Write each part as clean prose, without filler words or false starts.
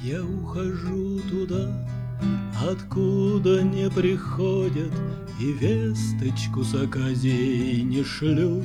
Я ухожу туда, откуда не приходят и весточку с оказией не шлют.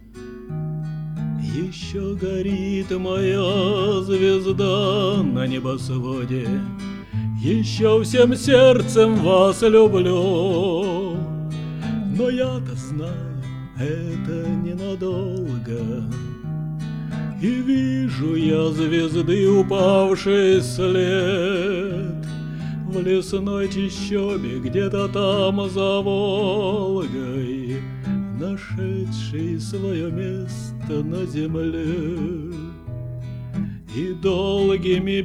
Еще горит моя звезда на небосводе, еще всем сердцем вас люблю. Но я-то знаю, это ненадолго, и вижу я звезды упавший след в лесной чащобе, где-то там за Волгой, нашедший свое место на земле. И долгими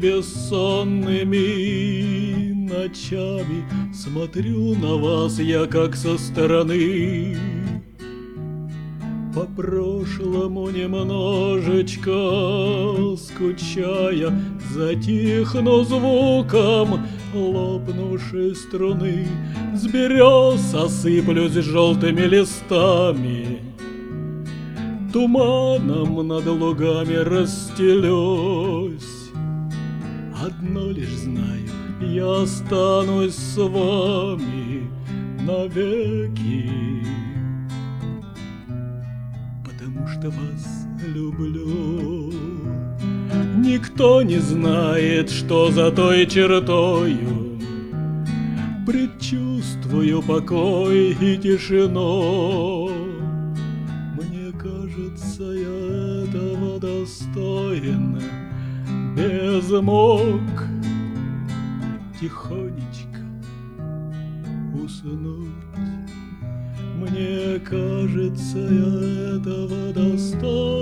бессонными ночами смотрю на вас я как со стороны. По прошлому немножечко скучая, затихну звуком лопнувшей струны. С берез осыплюсь желтыми листами, туманом над лугами расстелюсь. Одно лишь знаю, я останусь с вами навеки, потому что вас люблю. Никто не знает, что за той чертою предчувствую покой и тишину. Мне кажется, я этого достоин, безмог тихонечко уснуть. Мне кажется, я этого достоин.